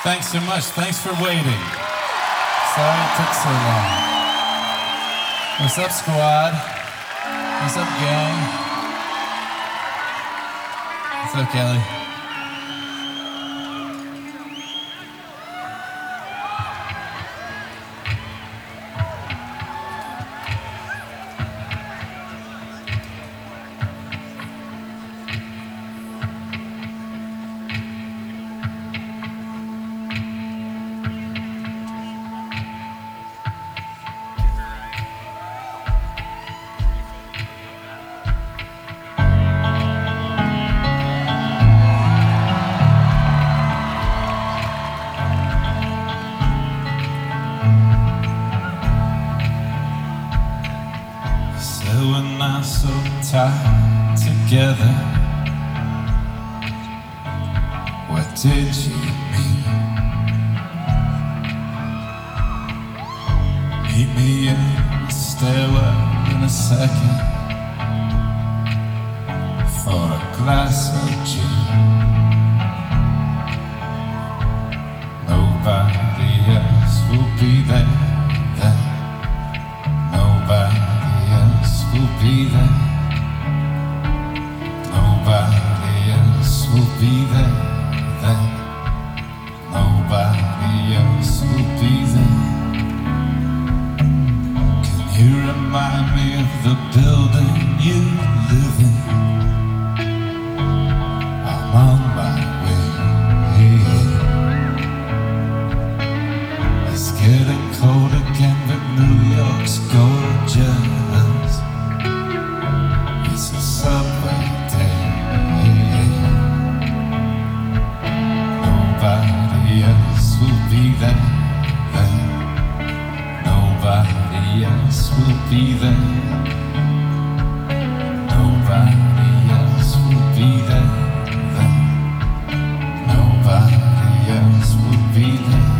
Thanks so much. Thanks for waiting. Sorry it took so long. What's up, squad? What's up, gang? What's up, Kelly? We're not so tied together. What did you mean? Meet me in the stairwell in a second for a glass of gin. Nobody else will be there then. Nobody will be there. Nobody else will be there then. Nobody else will be there. Can you remind me of the building you live in? I'm on my way. It's getting cold again, but New York's gorgeous. It's a subway day. Nobody else will be there then. Nobody else will be there. Nobody else will be there then. Nobody else will be there.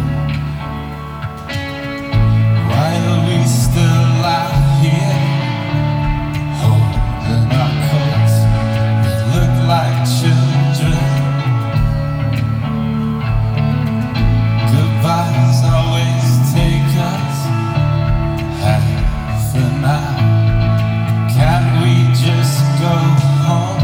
Why are we still out here? Like children, goodbyes always take us half an hour. Can't we just go home?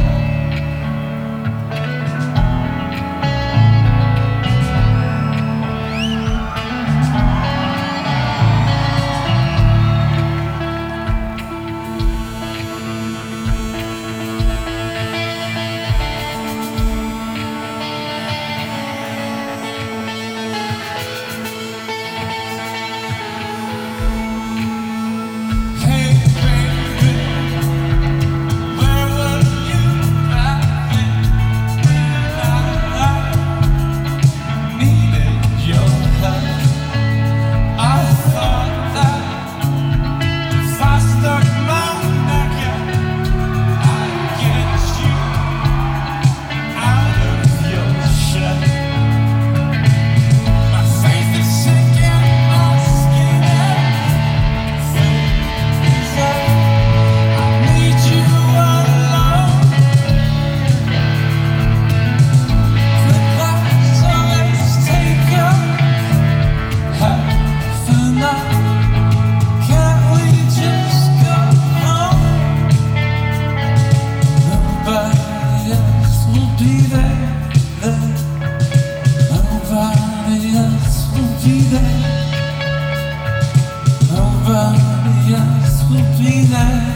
Nobody else will be there.